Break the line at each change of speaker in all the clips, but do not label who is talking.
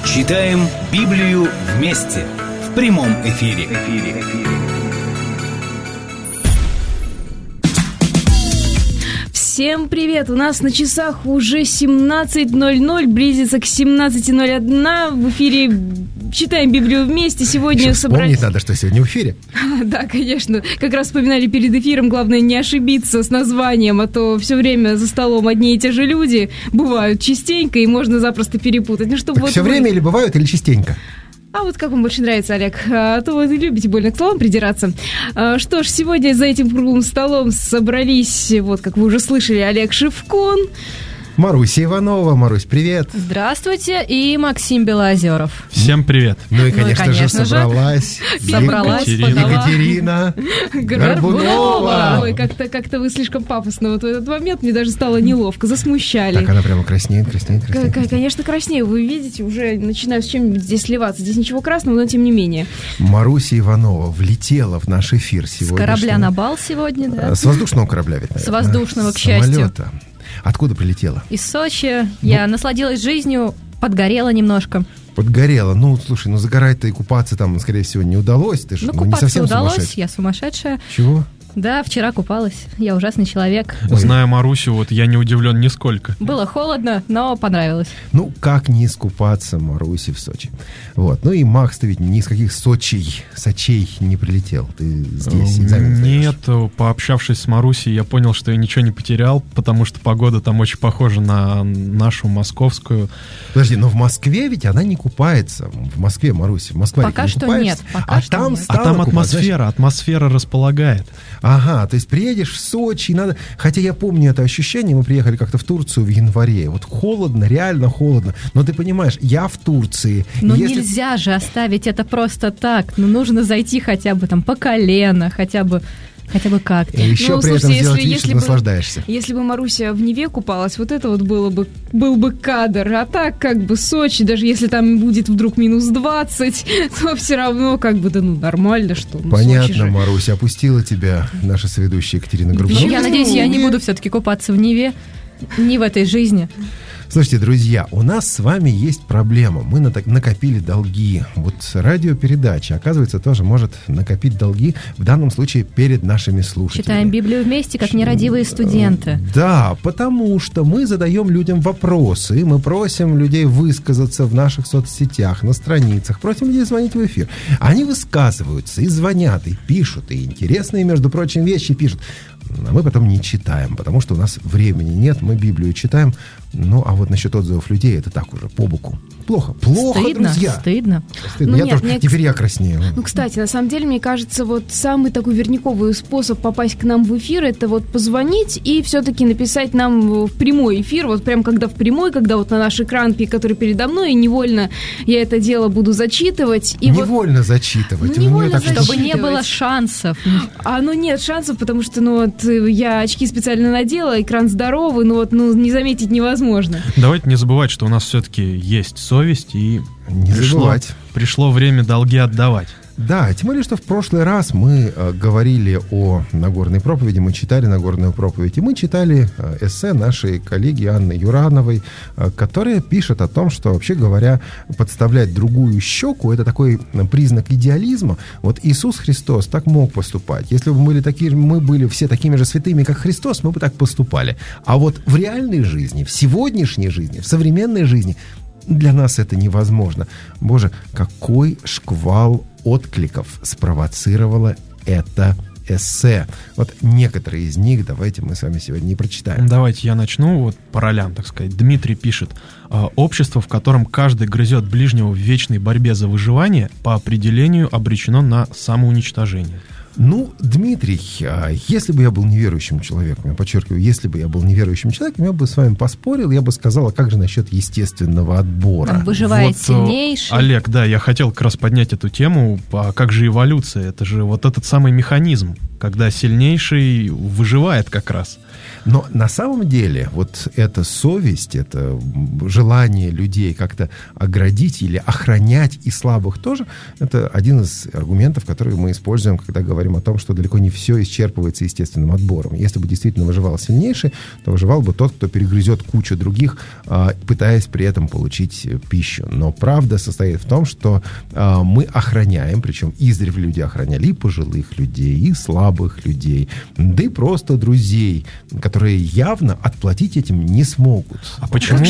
Читаем Библию вместе в прямом эфире.
Всем привет! У нас на часах уже 17:00, близится к 17:01. В эфире «Читаем Библию вместе». Сегодня собрались...
Вспомнить надо, что сегодня в эфире.
Да, конечно. Как раз вспоминали перед эфиром, главное не ошибиться с названием, а то все время за столом одни и те же люди бывают частенько, и можно запросто перепутать. Ну, чтобы вот
все время или бывают, или частенько?
А вот как вам больше нравится, Олег? А то вы любите больно к словам придираться. Что ж, сегодня за этим круглым столом собрались, вот как вы уже слышали, Олег Шевкун,
Маруся Иванова. Марусь, привет.
Здравствуйте. И Максим Белоозеров.
Всем привет.
Ну и, конечно же, собралась Екатерина Горбунова.
Ой, как-то вы слишком пафосно вот в этот момент. Мне даже стало неловко, засмущали.
Так, она прямо краснеет.
Конечно, краснею. Вы видите, уже начинаю с чем-нибудь здесь сливаться. Здесь ничего красного, но тем не менее.
Маруся Иванова влетела в наш эфир сегодня.
С корабля на бал сегодня, да?
С воздушного корабля ведь, наверное.
С воздушного, к счастью.
Самолета. Откуда прилетела?
Из Сочи. Я насладилась жизнью, подгорела немножко.
Подгорела. Ну, слушай, загорать-то и купаться там, скорее всего, не удалось. Ты же не
купаться
совсем
удалось,
сумасшедшая.
я сумасшедшая.
Чего?
Да, вчера купалась. Я ужасный человек.
Зная Марусю, вот я не удивлен нисколько.
Было холодно, но понравилось.
Ну, как не искупаться Маруси в Сочи? Вот. Ну и Макс, ты ведь ни из каких Сочей не прилетел. Ты здесь экзамен сдаешь.
Нет, пообщавшись с Марусей, я понял, что я ничего не потерял, потому что погода там очень похожа на нашу московскую.
Подожди, но в Москве ведь она не купается. В Москве, Маруся, в Москве
пока
не
что
купается.
нет.
А там
атмосфера располагает.
Ага, то есть приедешь в Сочи, надо... Хотя я помню это ощущение, мы приехали как-то в Турцию в январе. Вот холодно, реально холодно. Но ты понимаешь, я в Турции.
Но нельзя же оставить это просто так. Нужно зайти хотя бы там по колено, хотя бы как-то.
И еще при этом сделать вид, что наслаждаешься.
Если бы Маруся в Неве купалась, вот это вот был бы кадр. А так, как бы Сочи, даже если там будет вдруг минус 20, то все равно нормально, что
понятно, Маруся, опустила тебя наша соведущая Екатерина Горбунова.
Я надеюсь, я не буду все-таки купаться в Неве, не в этой жизни.
Слушайте, друзья, у нас с вами есть проблема. Мы накопили долги. Вот радиопередача, оказывается, тоже может накопить долги, в данном случае перед нашими слушателями.
Читаем Библию вместе, как нерадивые студенты.
Да, потому что мы задаем людям вопросы, мы просим людей высказаться в наших соцсетях, на страницах, просим людей звонить в эфир. Они высказываются и звонят, и пишут, и интересные, между прочим, вещи пишут. А мы потом не читаем, потому что у нас времени нет, мы Библию читаем. Ну, а вот насчет отзывов людей, это так уже, по боку. Плохо, друзья.
Стыдно.
Теперь я краснею.
Ну, кстати, на самом деле, мне кажется, вот самый такой верниковый способ попасть к нам в эфир, это вот позвонить и все-таки написать нам в прямой эфир, вот прям когда в прямой, когда вот на наш экран, который передо мной, и невольно я это дело буду зачитывать. И
невольно зачитывать.
Чтобы не было шансов.
Нет шансов, потому что, я очки специально надела, экран здоровый, не заметить невозможно.
Давайте не забывать, что у нас все-таки есть совесть, и пришло время долги отдавать.
Да, тем более, что в прошлый раз мы говорили о Нагорной проповеди, мы читали Нагорную проповедь, и мы читали эссе нашей коллеги Анны Юрановой, которая пишет о том, что, вообще говоря, подставлять другую щеку — это такой признак идеализма. Вот Иисус Христос так мог поступать. Если бы мы были все такими же святыми, как Христос, мы бы так поступали. А вот в реальной жизни, в сегодняшней жизни, в современной жизни для нас это невозможно. Боже, какой шквал откликов спровоцировало это эссе. Вот некоторые из них давайте мы с вами сегодня и прочитаем.
Давайте я начну по ролям, так сказать. Дмитрий пишет: общество, в котором каждый грызет ближнего в вечной борьбе за выживание, по определению обречено на самоуничтожение.
Ну, Дмитрий, если бы я был неверующим человеком, я подчеркиваю, если бы я был неверующим человеком, я бы с вами поспорил, я бы сказал, а как же насчет естественного отбора?
Там выживает сильнейший.
Олег, да, я хотел как раз поднять эту тему, а как же эволюция? Это же вот этот самый механизм. когда сильнейший выживает как раз.
Но на самом деле вот эта совесть, это желание людей как-то оградить или охранять и слабых тоже, это один из аргументов, которые мы используем, когда говорим о том, что далеко не все исчерпывается естественным отбором. Если бы действительно выживал сильнейший, то выживал бы тот, кто перегрызет кучу других, пытаясь при этом получить пищу. Но правда состоит в том, что мы охраняем, причем издревле люди охраняли и пожилых людей, и слабых людей, да и просто друзей, которые явно отплатить этим не смогут.
А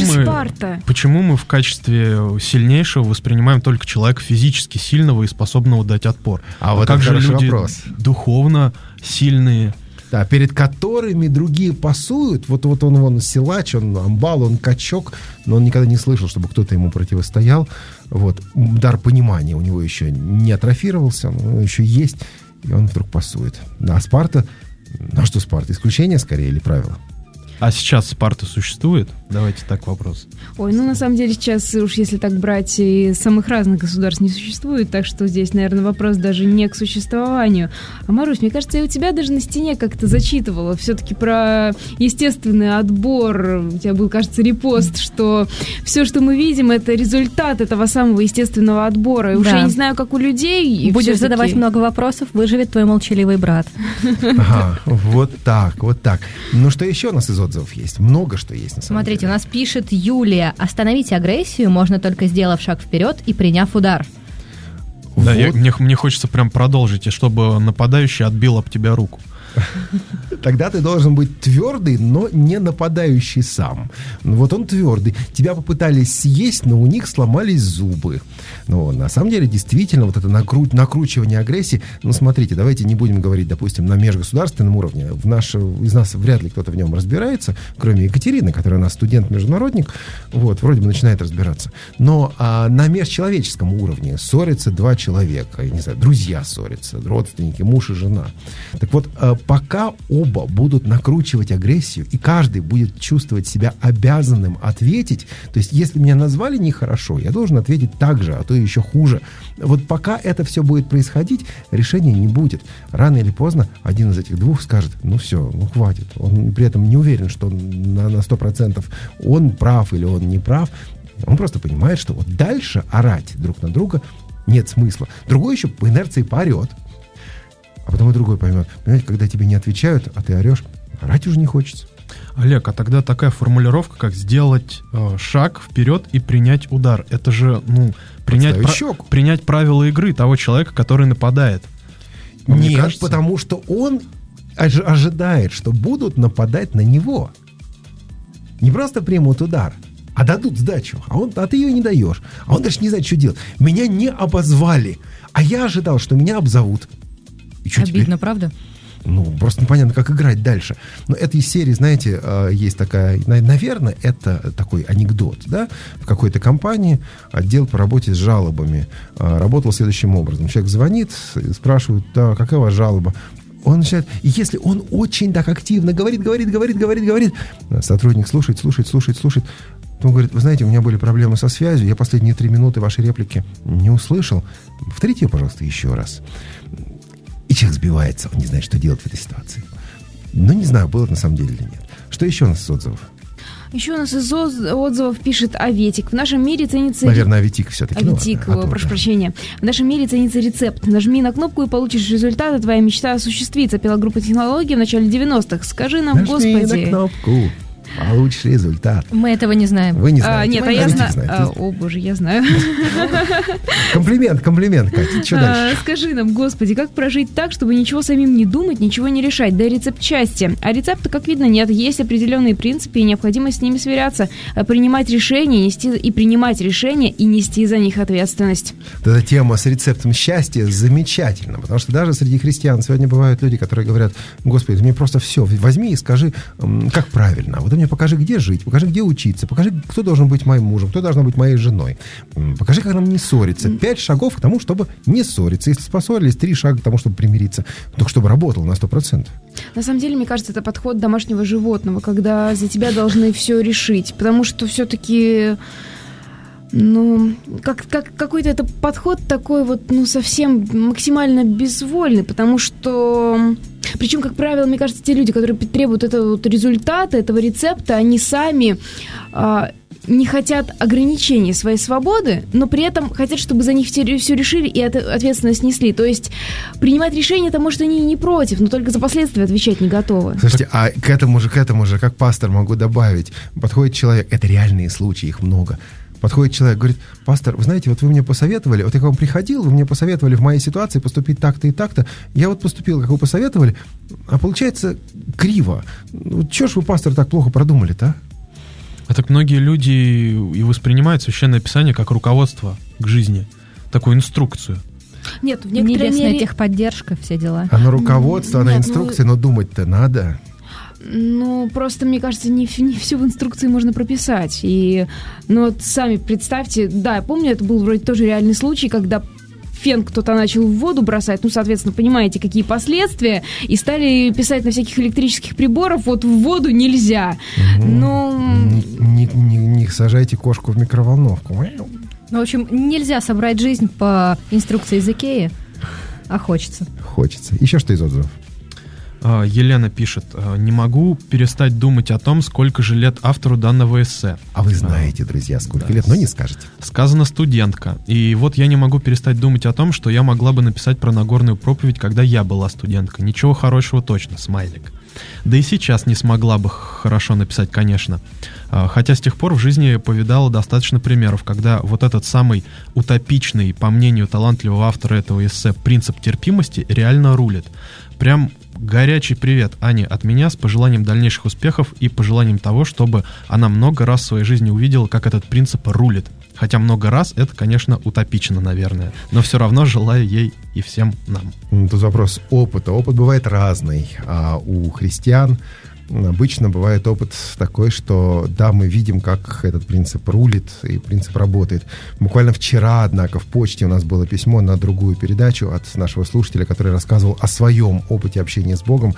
почему мы в качестве сильнейшего воспринимаем только человека физически сильного и способного дать отпор?
А вот
как же люди
вопрос.
Духовно сильные?
Да, перед которыми другие пасуют. Вот он силач, он амбал, он качок, но он никогда не слышал, чтобы кто-то ему противостоял. Вот. Дар понимания у него еще не атрофировался, он еще есть, и он вдруг пасует. Да, а Спарта... Ну а что Спарта? Исключение скорее или правило?
А сейчас Спарта существует? Давайте так вопрос.
Ой, ну на самом деле сейчас, уж если так брать, и самых разных государств не существует, так что здесь, наверное, вопрос даже не к существованию. А, Марусь, мне кажется, я у тебя даже на стене как-то зачитывала все-таки про естественный отбор. У тебя был, кажется, репост, что все, что мы видим, это результат этого самого естественного отбора. И уж я не знаю, как у людей.
Будешь задавать много вопросов, выживет твой молчаливый брат.
Ага, вот так. Ну что еще у нас из отзывов есть? Много что есть на самом деле.
Смотрите, у нас пишет Юлия: остановить агрессию можно только сделав шаг вперед и приняв удар.
Да, мне хочется прям продолжить, и чтобы нападающий отбил об тебя руку.
Тогда ты должен быть твердый, но не нападающий сам. Вот он твердый. Тебя попытались съесть, но у них сломались зубы. Но на самом деле, действительно, вот это накручивание агрессии... Ну, смотрите, давайте не будем говорить, допустим, на межгосударственном уровне. Из нас вряд ли кто-то в нем разбирается, кроме Екатерины, которая у нас студент-международник. Вот, вроде бы начинает разбираться. Но на межчеловеческом уровне ссорятся два человека. Я не знаю, друзья ссорятся, родственники, муж и жена. Так вот, пока оба будут накручивать агрессию, и каждый будет чувствовать себя обязанным ответить, то есть если меня назвали нехорошо, я должен ответить так же, а то еще хуже. Вот пока это все будет происходить, решения не будет. Рано или поздно один из этих двух скажет: ну все, ну хватит. Он при этом не уверен, что на 100% он прав или он не прав. Он просто понимает, что вот дальше орать друг на друга нет смысла. Другой еще по инерции поорет. А потом и другой поймет. Понимаете, когда тебе не отвечают, а ты орешь, орать уже не хочется.
Олег, а тогда такая формулировка, как шаг вперед и принять удар. Это же, принять правила игры того человека, который нападает.
Нет, потому что он ожидает, что будут нападать на него. Не просто примут удар, а дадут сдачу. А ты ее не даешь. А он даже не знает, что делать. Меня не обозвали, а я ожидал, что меня обзовут.
Обидно, теперь? Правда?
Ну, просто непонятно, как играть дальше. Но это из серии, знаете, есть такая... Наверное, это такой анекдот, да? В какой-то компании отдел по работе с жалобами работал следующим образом. Человек звонит, спрашивает: да, какая у вас жалоба? Он начинает... И если он очень так активно говорит, сотрудник слушает, то он говорит: вы знаете, у меня были проблемы со связью, я последние 3 минуты вашей реплики не услышал. Повторите ее, пожалуйста, еще раз. И человек сбивается, он не знает, что делать в этой ситуации. Но не знаю, было это на самом деле или нет. Что еще у нас из отзывов?
Еще у нас из отзывов пишет Аветик. В нашем мире ценится...
Наверное, Аветик все-таки.
Аветик, прошу прощения. В нашем мире ценится рецепт. Нажми на кнопку и получишь результат, и твоя мечта осуществится. Пела группа «Технологии» в начале 90-х. Скажи нам,
Господи...
Нажми на кнопку.
Получишь результат.
Мы этого не знаем.
Вы не знаете.
Нет, я знаю. О, боже, я знаю.
Комплимент, Катя. Что дальше?
Скажи нам, Господи, как прожить так, чтобы ничего самим не думать, ничего не решать? Дай рецепт счастья. А рецепта, как видно, нет. Есть определенные принципы, и необходимость с ними сверяться. Принимать решения, и нести за них ответственность.
Эта тема с рецептом счастья замечательна, потому что даже среди христиан сегодня бывают люди, которые говорят: Господи, ты мне просто все возьми и скажи, как правильно. Вот ты мне покажи, где жить, покажи, где учиться, покажи, кто должен быть моим мужем, кто должна быть моей женой. Покажи, как нам не ссориться. 5 шагов к тому, чтобы не ссориться. Если поссорились, 3 шага к тому, чтобы примириться. Только чтобы работало на 100%.
На самом деле, мне кажется, это подход домашнего животного, когда за тебя должны все решить. Потому что все-таки... какой-то это подход такой совсем максимально безвольный, потому что Причем, как правило, мне кажется, те люди, которые требуют этого вот результата, этого рецепта, они сами не хотят ограничения своей свободы, но при этом хотят, чтобы за них все решили и ответственность несли. То есть принимать решения, это, может, они и не против, но только за последствия отвечать не готовы.
Слушайте, а к этому же, как пастор могу добавить, подходит человек, это реальные случаи, их много. Подходит человек, говорит: пастор, вы знаете, вот вы мне посоветовали, вот я к вам приходил, вы мне посоветовали в моей ситуации поступить так-то и так-то, я вот поступил, как вы посоветовали, а получается криво. Чего ж вы, пастор, так плохо продумали-то, а?
А так многие люди и воспринимают Священное Писание как руководство к жизни, такую инструкцию.
Нет, в некоторой
Небесная
мере...
техподдержка, все дела.
Оно руководство, оно инструкция, но думать-то надо.
Ну, просто, мне кажется, не все в инструкции можно прописать. Вот сами представьте, да, я помню, это был вроде тоже реальный случай, когда фен кто-то начал в воду бросать, соответственно, понимаете, какие последствия, и стали писать на всяких электрических приборах, вот в воду нельзя. Но...
Не сажайте кошку в микроволновку.
В общем, нельзя собрать жизнь по инструкции из Икеи, а хочется.
Хочется. Еще что из отзывов?
Елена пишет: не могу перестать думать о том, сколько же лет автору данного эссе.
А вы знаете, друзья, сколько лет, но не скажете.
Сказано студентка. И вот я не могу перестать думать о том, что я могла бы написать про Нагорную проповедь, когда я была студентка. Ничего хорошего точно, смайлик. Да и сейчас не смогла бы хорошо написать, конечно. Хотя с тех пор в жизни повидала достаточно примеров, когда вот этот самый утопичный, по мнению талантливого автора этого эссе, принцип терпимости реально рулит. Прям горячий привет Ане от меня с пожеланием дальнейших успехов и пожеланием того, чтобы она много раз в своей жизни увидела, как этот принцип рулит. Хотя много раз это, конечно, утопично, наверное. Но все равно желаю ей и всем нам.
Тут вопрос опыта. Опыт бывает разный. А у христиан обычно бывает опыт такой, что да, мы видим, как этот принцип рулит и принцип работает. Буквально вчера, однако, в почте у нас было письмо на другую передачу от нашего слушателя, который рассказывал о своем опыте общения с Богом,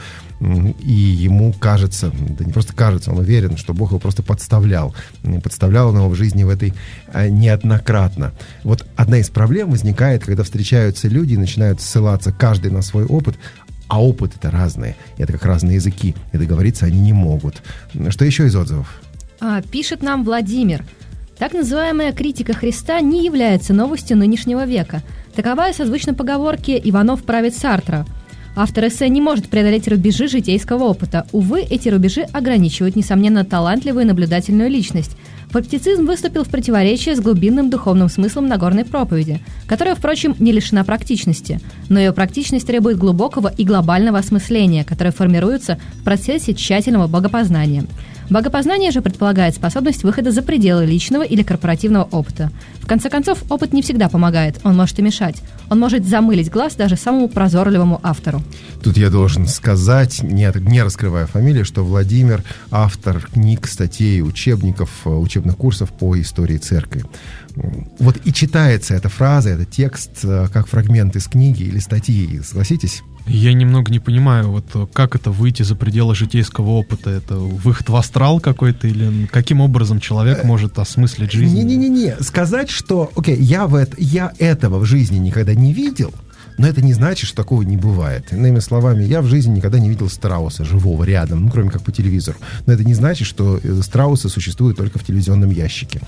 и ему кажется, да не просто кажется, он уверен, что Бог его просто подставлял. Подставлял он его в жизни в этой неоднократно. Вот одна из проблем возникает, когда встречаются люди и начинают ссылаться каждый на свой опыт, а опыт это разные, это как разные языки, и договориться они не могут. Что еще из отзывов?
Пишет нам Владимир. Так называемая критика Христа не является новостью нынешнего века. Такова созвучна поговорке «Иванов правит Сартра». Автор эссе не может преодолеть рубежи житейского опыта. Увы, эти рубежи ограничивают, несомненно, талантливую и наблюдательную личность. Фактицизм выступил в противоречие с глубинным духовным смыслом Нагорной проповеди, которая, впрочем, не лишена практичности. Но ее практичность требует глубокого и глобального осмысления, которое формируется в процессе тщательного богопознания. Богопознание же предполагает способность выхода за пределы личного или корпоративного опыта. В конце концов, опыт не всегда помогает, он может и мешать. Он может замылить глаз даже самому прозорливому автору.
Тут я должен сказать, не раскрывая фамилию, что Владимир – автор книг, статей, учебников, учебных курсов по истории церкви. Вот и читается эта фраза, этот текст как фрагмент из книги или статьи, согласитесь?
Я немного не понимаю, вот как это выйти за пределы житейского опыта? Это выход в астрал какой-то или каким образом человек может осмыслить жизнь?
Не-не-не, сказать, что, окей, я этого в жизни никогда не видел, но это не значит, что такого не бывает. Иными словами, я в жизни никогда не видел страуса живого рядом, кроме как по телевизору. Но это не значит, что страусы существуют только в телевизионном ящике.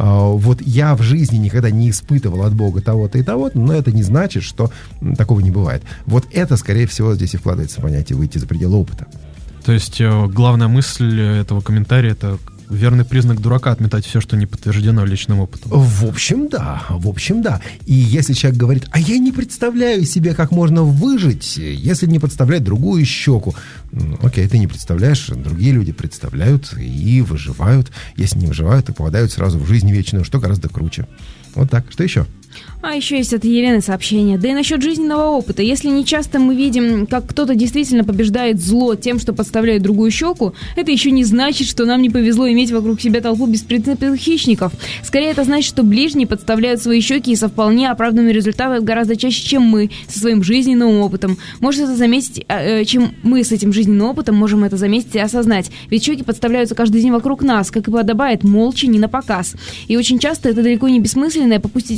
Вот я в жизни никогда не испытывал от Бога того-то и того-то, но это не значит, что такого не бывает. Вот это, скорее всего, здесь и вкладывается в понятие «выйти за пределы опыта».
То есть главная мысль этого комментария — это верный признак дурака — отметать все, что не подтверждено личным опытом.
В общем, да. И если человек говорит: а я не представляю себе, как можно выжить, если не подставлять другую щеку. Окей, ты не представляешь, другие люди представляют и выживают. Если не выживают, то попадают сразу в жизнь вечную, что гораздо круче. Вот так. Что еще?
А еще есть от Елены сообщение. Да и насчет жизненного опыта. Если не часто мы видим, как кто-то действительно побеждает зло тем, что подставляет другую щеку, это еще не значит, что нам не повезло иметь вокруг себя толпу беспринципных хищников. Скорее, это значит, что ближние подставляют свои щеки и со вполне оправданными результатами гораздо чаще, чем мы со своим жизненным опытом. Может это заметить, чем мы с этим жизненным опытом можем это заметить и осознать. Ведь щеки подставляются каждый день вокруг нас, как и подобает, молча, не на показ. И очень часто это далеко не бессмысленное попустительство злу.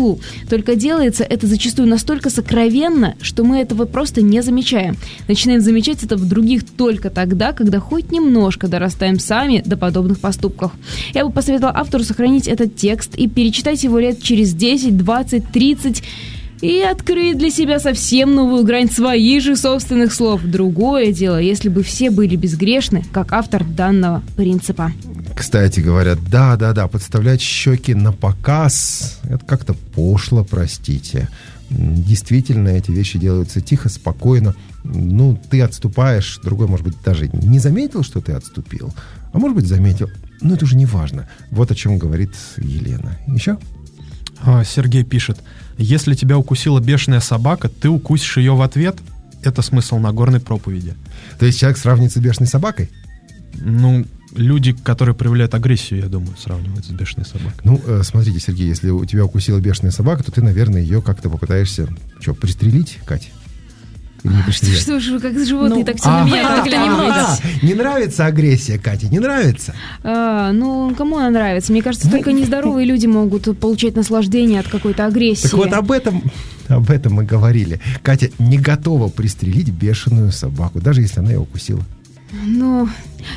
виду. Только делается это зачастую настолько сокровенно, что мы этого просто не замечаем. Начинаем замечать это в других только тогда, когда хоть немножко дорастаем сами до подобных поступков. Я бы посоветовала автору сохранить этот текст и перечитать его лет через 10, 20, 30 и открыть для себя совсем новую грань своих же собственных слов. Другое дело, если бы все были безгрешны, как автор данного принципа.
Кстати, говорят, да, подставлять щеки на показ, это как-то пошло, простите. Действительно, эти вещи делаются тихо, спокойно. Ну, ты отступаешь, другой, может быть, даже не заметил, что ты отступил, а может быть, заметил. Но это уже не важно. Вот о чем говорит Елена. Еще?
Сергей пишет: если тебя укусила бешеная собака, ты укусишь ее в ответ. Это смысл Нагорной проповеди.
То есть человек сравнится с бешеной собакой?
Ну, люди, которые проявляют агрессию, я думаю, сравнивают с бешеной собакой.
Ну, смотрите, Сергей, если у тебя укусила бешеная собака, то ты, наверное, ее как-то попытаешься, пристрелить, Кать? Или не пристрелять?
Что ж вы, как животные, так все на меня
наглядываете. Не нравится агрессия, Катя, не нравится?
Ну, кому она нравится? Мне кажется, только нездоровые люди могут получать наслаждение от какой-то агрессии.
Так вот об этом мы говорили. Катя не готова пристрелить бешеную собаку, даже если она ее укусила.
Ну,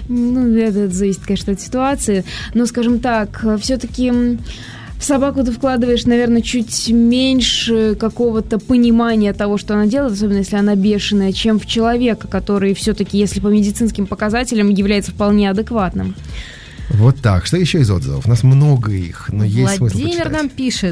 это зависит, конечно, от ситуации. Но, скажем так, все-таки в собаку ты вкладываешь, наверное, чуть меньше какого-то понимания того, что она делает, особенно если она бешеная, чем в человека, который все-таки, если по медицинским показателям, является вполне адекватным.
Вот так. Что еще из отзывов? У нас много их, но есть смысл почитать.
Владимир нам пишет: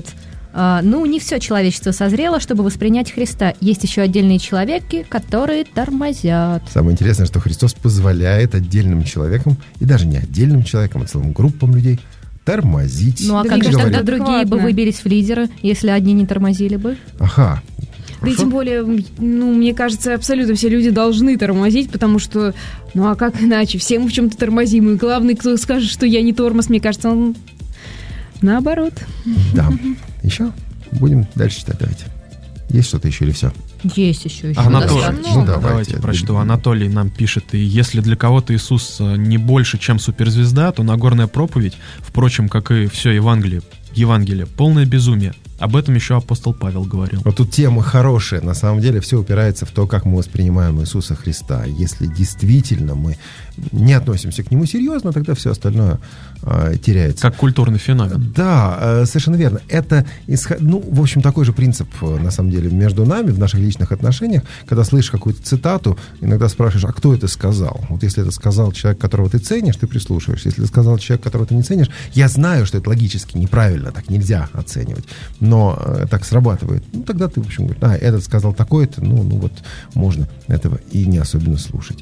не все человечество созрело, чтобы воспринять Христа. Есть еще отдельные человеки, которые тормозят.
Самое интересное, что Христос позволяет отдельным человекам, и даже не отдельным человекам, а целым группам людей, тормозить.
Ну, а как же тогда другие бы выбились в лидеры, если одни не тормозили бы?
Ага.
Да и тем более, мне кажется, абсолютно все люди должны тормозить, потому что, а как иначе? Все мы в чем-то тормозим. И главный, кто скажет, что я не тормоз, мне кажется, он наоборот.
Да. Еще? Будем дальше читать, давайте. Есть что-то еще или все?
Есть еще.
Давайте прочту. Анатолий нам пишет: и если для кого-то Иисус не больше, чем суперзвезда, то Нагорная проповедь, впрочем, как и все Евангелие, полное безумие. Об этом еще апостол Павел говорил.
Вот тут тема хорошая. На самом деле все упирается в то, как мы воспринимаем Иисуса Христа. Если действительно мы не относимся к Нему серьезно, тогда все остальное теряется.
Как культурный феномен.
Да, совершенно верно. Это, в общем, такой же принцип, на самом деле, между нами, в наших личных отношениях. Когда слышишь какую-то цитату, иногда спрашиваешь, а кто это сказал? Вот если это сказал человек, которого ты ценишь, ты прислушиваешься. Если это сказал человек, которого ты не ценишь, я знаю, что это логически неправильно, так нельзя оценивать. Но так срабатывает. Тогда ты, в общем, говоришь, этот сказал такое-то, вот можно этого и не особенно слушать.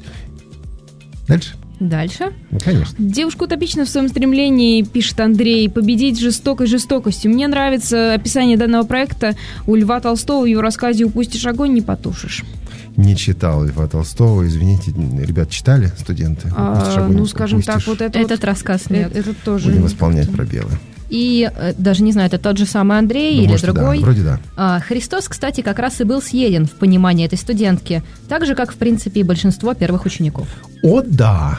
Дальше? Ну, конечно.
Девушка утопична в своем стремлении, пишет Андрей, победить жестокостью. Мне нравится описание данного проекта у Льва Толстого. В его рассказе «Упустишь огонь, не потушишь».
Не читал Льва Толстого, извините, ребят, читали студенты?
Скажем так, вот
этот рассказ нет.
Это тоже.
Будем восполнять пробелы.
И даже не знаю, это тот же самый Андрей или другой.
Да, вроде да.
Христос, кстати, как раз и был съеден в понимании этой студентки, так же, как, в принципе, и большинство первых учеников.
О да!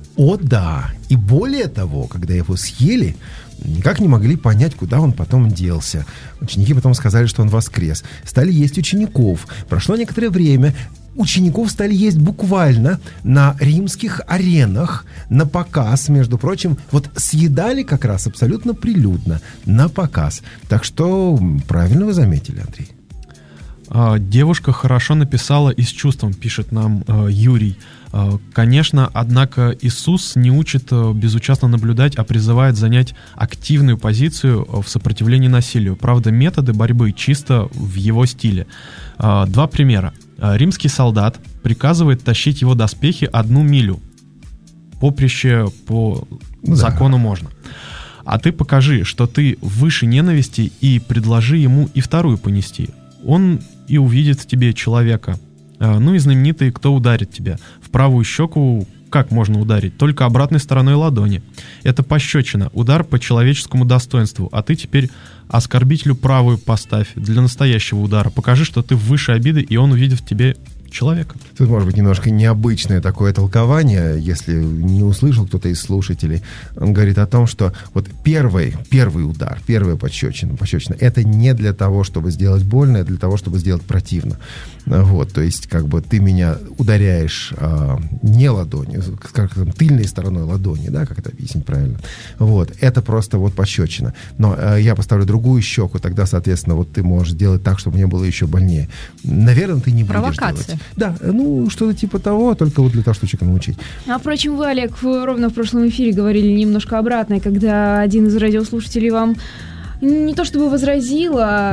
И более того, когда его съели, никак не могли понять, куда он потом делся. Ученики потом сказали, что он воскрес. Стали есть учеников. Прошло некоторое время. Учеников стали есть буквально на римских аренах, на показ, между прочим. Вот съедали как раз абсолютно прилюдно, на показ. Так что правильно вы заметили, Андрей.
Девушка хорошо написала и с чувством, пишет нам Юрий. Конечно, однако Иисус не учит безучастно наблюдать, а призывает занять активную позицию в сопротивлении насилию. Правда, методы борьбы чисто в его стиле. Два примера. Римский солдат приказывает тащить его доспехи 1 милю. Поприще по закону можно. А ты покажи, что ты выше ненависти, и предложи ему и вторую понести. Он и увидит в тебе человека. И знаменитый, кто ударит тебя. В правую щеку как можно ударить? Только обратной стороной ладони. Это пощечина, удар по человеческому достоинству. А ты теперь оскорбителю правую поставь для настоящего удара. Покажи, что ты выше обиды, и он увидит в тебе человека.
Тут может быть немножко необычное такое толкование, если не услышал кто-то из слушателей. Он говорит о том, что вот первый удар, первая пощечина, это не для того, чтобы сделать больно, а для того, чтобы сделать противно. Вот, то есть, как бы ты меня ударяешь не ладонью, скажем, тыльной стороной ладони, да, как это объяснить правильно. Вот, это просто вот пощечина. Но я поставлю другую щеку, тогда, соответственно, вот ты можешь сделать так, чтобы мне было еще больнее. Наверное, ты не будешь делать. Да, ну, что-то типа того, только вот для того, чтобы человека научить.
А, впрочем, вы, Олег, ровно в прошлом эфире говорили немножко обратное, когда один из радиослушателей вам не то чтобы возразил, а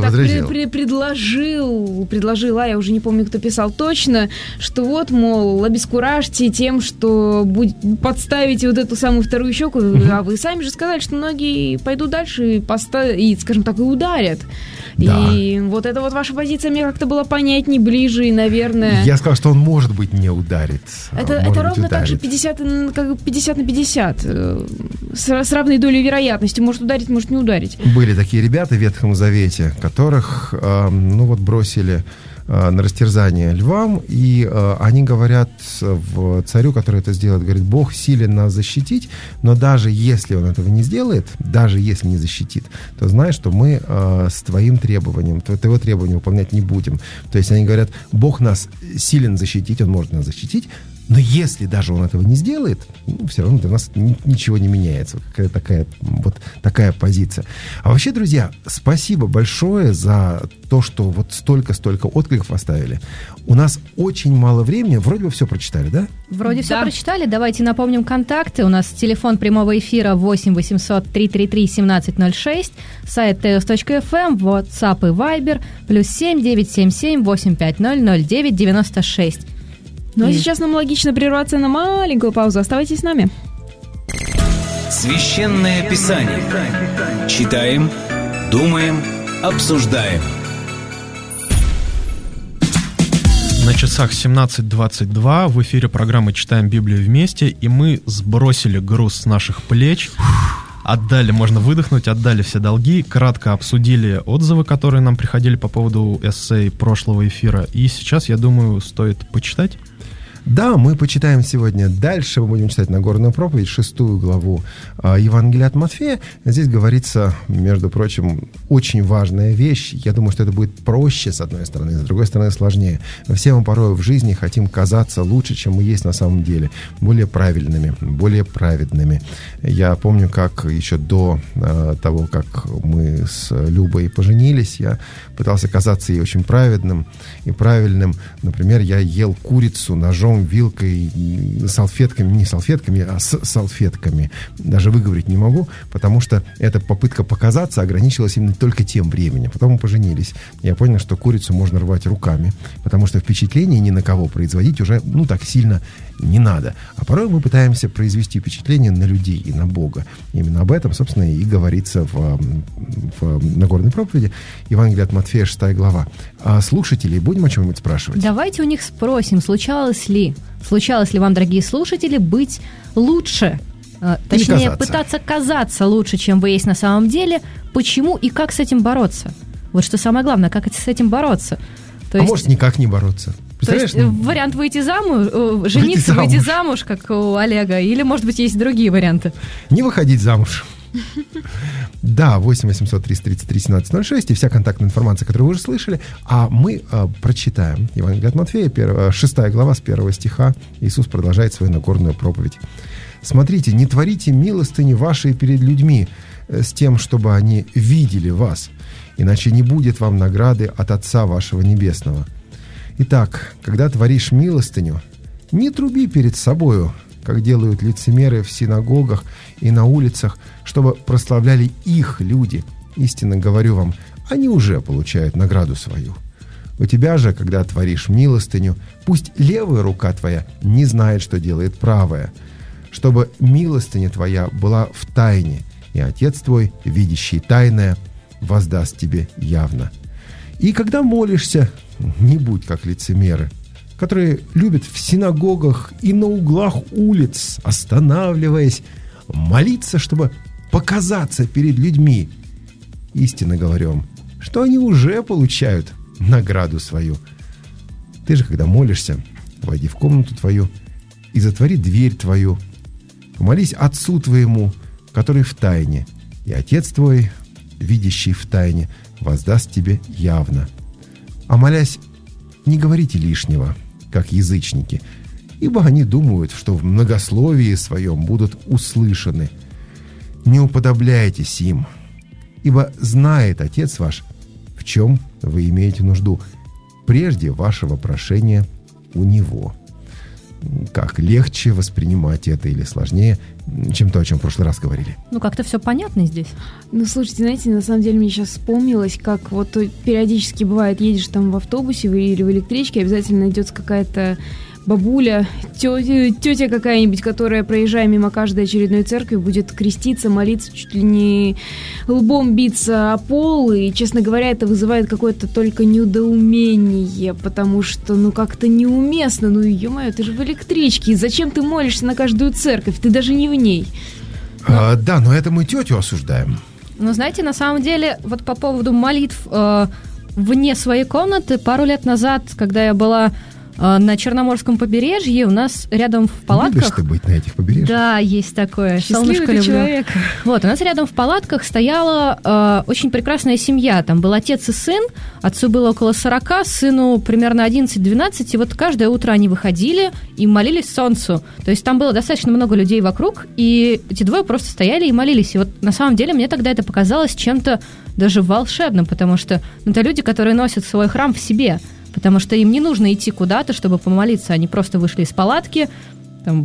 предложил, я уже не помню, кто писал точно, что вот, мол, обескуражьте тем, что подставите вот эту самую вторую щеку, а вы сами же сказали, что многие пойдут дальше и, скажем так, и ударят. Да. И вот эта вот ваша позиция мне как-то была понятнее, ближе, и, наверное...
Я сказал, что он, может быть, не ударит.
Это ровно так же 50 на 50, с равной долей вероятности. Может ударить, может не ударить.
Были такие ребята в Ветхом Завете, которых, бросили на растерзание львам, и они говорят в царю, который это сделает, говорит, Бог силен нас защитить, но даже если он этого не сделает, даже если не защитит, то знай, что мы с твоим требованием, твоего требования выполнять не будем. То есть они говорят, Бог нас силен защитить, он может нас защитить, но если даже он этого не сделает, все равно для нас ничего не меняется. Какая такая позиция. А вообще, друзья, спасибо большое за то, что вот столько откликов оставили. У нас очень мало времени. Вроде бы все прочитали, да?
Вроде все прочитали. Давайте напомним контакты. У нас телефон прямого эфира 8 800 333 1706, сайт teos.fm, WhatsApp и Viber, +7 977 850 09 96.
Ну а сейчас нам логично прерваться на маленькую паузу. Оставайтесь с нами.
Священное Писание. Читаем, думаем, обсуждаем.
На часах 17:22 в эфире программы «Читаем Библию вместе», и мы сбросили груз с наших плеч, отдали, можно выдохнуть, отдали все долги, кратко обсудили отзывы, которые нам приходили по поводу эссе прошлого эфира, и сейчас, я думаю, стоит почитать.
Да, мы почитаем сегодня дальше. Мы будем читать Нагорную проповедь, 6 главу Евангелия от Матфея. Здесь говорится, между прочим, очень важная вещь. Я думаю, что это будет проще, с одной стороны, с другой стороны, сложнее. Все мы порой в жизни хотим казаться лучше, чем мы есть на самом деле. Более правильными, более праведными. Я помню, как еще до того, как мы с Любой поженились, я пытался казаться ей очень праведным и правильным. Например, я ел курицу ножом, вилкой, салфетками, не салфетками, а с салфетками. Даже выговорить не могу, потому что эта попытка показаться ограничилась именно только тем временем. Потом мы поженились. Я понял, что курицу можно рвать руками, потому что впечатление ни на кого производить уже, так сильно не надо. А порой мы пытаемся произвести впечатление на людей и на Бога. Именно об этом, собственно, и говорится в Нагорной проповеди. Евангелие от Матфея, 6 глава. А слушателей будем о чем-нибудь спрашивать?
Давайте у них спросим, случалось ли вам, дорогие слушатели, быть лучше, точнее, пытаться казаться лучше, чем вы есть на самом деле, почему и как с этим бороться? Вот что самое главное, как с этим бороться?
Может, никак не бороться.
То есть вариант выйти замуж, жениться, выйти замуж, как у Олега, или, может быть, есть другие варианты?
Не выходить замуж. Да, 8 800 333 1706 и вся контактная информация, которую вы уже слышали. А мы прочитаем Евангелие от Матфея, 6 глава, с 1 стиха. Иисус продолжает свою Нагорную проповедь. «Смотрите, не творите милостыни вашей перед людьми с тем, чтобы они видели вас, иначе не будет вам награды от Отца вашего Небесного. Итак, когда творишь милостыню, не труби перед собою, как делают лицемеры в синагогах и на улицах, чтобы прославляли их люди. Истинно говорю вам, они уже получают награду свою. У тебя же, когда творишь милостыню, пусть левая рука твоя не знает, что делает правая, чтобы милостыня твоя была в тайне, и Отец твой, видящий тайное, воздаст тебе явно. И когда молишься, не будь как лицемеры, которые любят в синагогах и на углах улиц, останавливаясь, молиться, чтобы показаться перед людьми. Истинно говорю вам, что они уже получают награду свою. Ты же, когда молишься, войди в комнату твою и затвори дверь твою. Помолись Отцу твоему, который в тайне, и Отец твой, видящий в тайне, воздаст тебе явно. А молясь, не говорите лишнего, как язычники, ибо они думают, что в многословии своем будут услышаны. Не уподобляйтесь им, ибо знает Отец ваш, в чем вы имеете нужду, прежде вашего прошения у Него. Как легче воспринимать это или сложнее, чем то, о чем в прошлый раз говорили?
Ну, как-то все понятно здесь.
Ну, слушайте, знаете, на самом деле мне сейчас вспомнилось, как вот периодически бывает, едешь там в автобусе или в электричке, обязательно найдется какая-то бабуля, тетя какая-нибудь, которая, проезжая мимо каждой очередной церкви, будет креститься, молиться, чуть ли не лбом биться о пол. И, честно говоря, это вызывает какое-то только недоумение, потому что, ну, как-то неуместно. Ну, ё-моё, ты же в электричке. Зачем ты молишься на каждую церковь? Ты даже не в ней.
Да, но это мы тетю осуждаем.
Ну, знаете, на самом деле, вот по поводу молитв вне своей комнаты, пару лет назад, когда я была на Черноморском побережье, у нас рядом в палатках...
Любишь ты быть на этих побережьях?
Да, есть такое.
Счастливый
Солнышко люблю.
человек.
Вот, у нас рядом в палатках стояла очень прекрасная семья. Там был отец и сын. Отцу было около 40, сыну примерно 11-12. И вот каждое утро они выходили и молились солнцу. То есть там было достаточно много людей вокруг, и эти двое просто стояли и молились. И вот на самом деле мне тогда это показалось чем-то даже волшебным, потому что это люди, которые носят свой храм в себе. Потому что им не нужно идти куда-то, чтобы помолиться. Они просто вышли из палатки, там,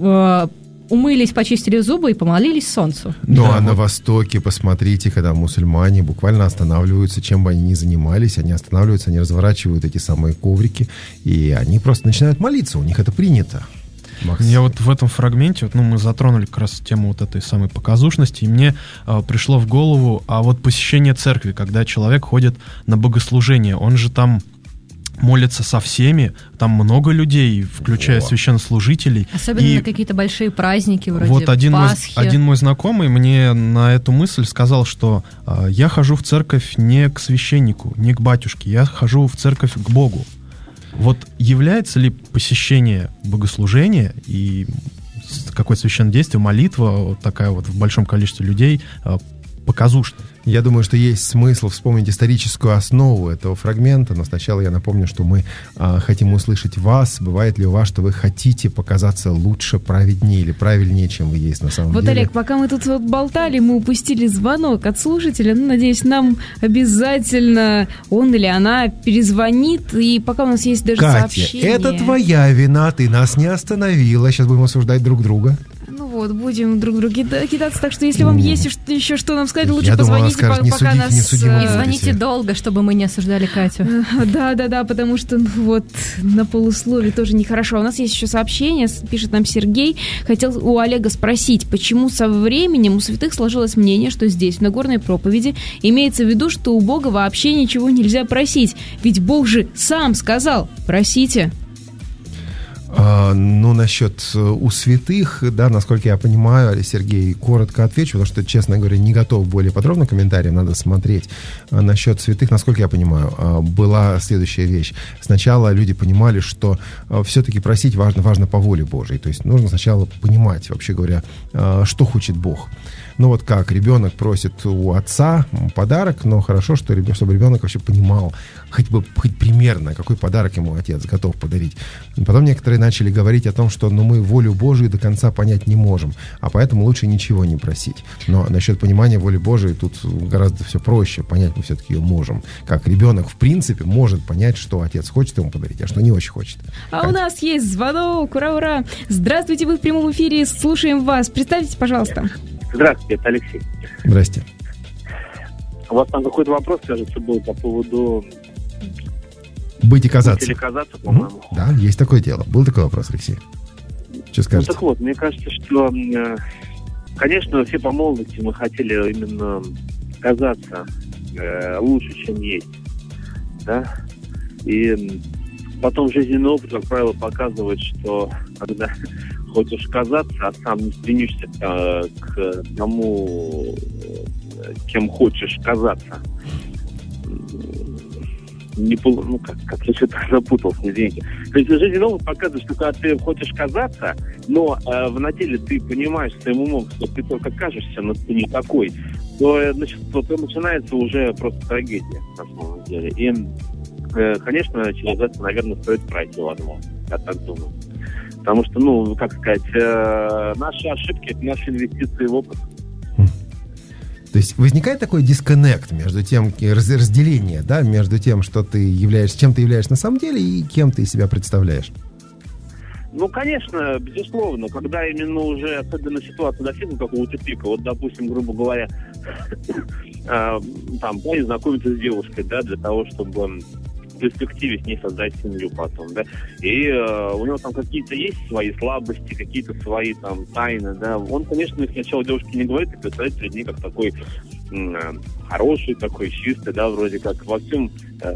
умылись, почистили зубы и помолились солнцу.
Ну, а на Востоке, посмотрите, когда мусульмане буквально останавливаются, чем бы они ни занимались, они останавливаются, они разворачивают эти самые коврики, и они просто начинают молиться, у них это принято. Макс.
Я вот в этом фрагменте, вот, мы затронули как раз тему вот этой самой показушности, и мне пришло в голову, вот посещение церкви, когда человек ходит на богослужение, он же там молится со всеми, там много людей, включая священнослужителей.
Особенно на какие-то большие праздники, вроде
вот
Пасхи.
один мой знакомый мне на эту мысль сказал, что я хожу в церковь не к священнику, не к батюшке, я хожу в церковь к Богу. Вот является ли посещение богослужения и какое-то священное действие, молитва, вот такая вот в большом количестве людей, показушной?
Я думаю, что есть смысл вспомнить историческую основу этого фрагмента, но сначала я напомню, что мы хотим услышать вас. Бывает ли у вас, что вы хотите показаться лучше, праведнее или правильнее, чем вы есть на самом деле?
Вот, Олег, пока мы тут вот болтали, мы упустили звонок от слушателя. Ну, надеюсь, нам обязательно он или она перезвонит. И пока у нас есть даже сообщение.
Катя, это твоя вина, ты нас не остановила. Сейчас будем осуждать друг друга.
Ну вот, будем друг друга кидаться, так что если вам есть еще что нам сказать, лучше
позвоните,
пока нас...
И звоните долго, чтобы мы не осуждали Катю.
Да, потому что вот на полусловие тоже нехорошо. У нас есть еще сообщение, пишет нам Сергей. Хотел у Олега спросить, почему со временем у святых сложилось мнение, что здесь, в Нагорной проповеди, имеется в виду, что у Бога вообще ничего нельзя просить. Ведь Бог же сам сказал: просите.
Ну, насчет у святых, да, насколько я понимаю, Сергей, коротко отвечу, потому что, честно говоря, не готов более подробно комментариям, надо смотреть. Насчет святых, насколько я понимаю, была следующая вещь. Сначала люди понимали, что все-таки просить важно по воле Божией. То есть нужно сначала понимать, вообще говоря, что хочет Бог. Ну вот как ребенок просит у отца подарок, но хорошо, чтобы ребенок вообще понимал хоть примерно, какой подарок ему отец готов подарить. Потом некоторые начали говорить о том, что мы волю Божию до конца понять не можем, а поэтому лучше ничего не просить. Но насчет понимания воли Божией тут гораздо все проще. Понять мы все-таки ее можем. Как ребенок, в принципе, может понять, что отец хочет ему подарить, а что не очень хочет.
А у нас есть звонок. Ура! Здравствуйте, вы в прямом эфире. Слушаем вас. Представьтесь, пожалуйста.
Здравствуйте, это Алексей.
Здрасте.
У вас там какой-то вопрос, кажется, был по поводу...
Быть и казаться.
Или казаться, по-моему.
Да, есть такое дело. Был такой вопрос, Алексей? Что скажете?
Ну так вот, мне кажется, что, конечно, все по молодости мы хотели именно казаться лучше, чем есть. Да? И потом жизненный опыт, как правило, показывает, что когда хочешь казаться, а сам не стремишься к тому, кем хочешь казаться, как я что-то запутался, извините. То есть жизненный опыт показывает, что когда ты хочешь казаться, но на деле ты понимаешь своим умом, что ты только кажешься, но ты не такой, то, значит, то начинается уже просто трагедия, на самом деле. И, конечно, через это, наверное, стоит пройти в одно, я так думаю. Потому что, наши ошибки – это наши инвестиции в опыт.
То есть возникает такой дисконнект между тем, разделение, да, между тем, что ты являешься, чем ты являешься на самом деле и кем ты из себя представляешь?
Конечно, безусловно, когда именно уже, особенно ситуация достигла какого-то пика, вот, допустим, грубо говоря, парень знакомится с девушкой, да, для того, чтобы в перспективе с ней создать семью потом, да, и у него там какие-то есть свои слабости, какие-то свои там тайны, да, он, конечно, сначала девушке не говорит, и представляет перед ней как такой хороший, такой чистый, да, вроде как во всем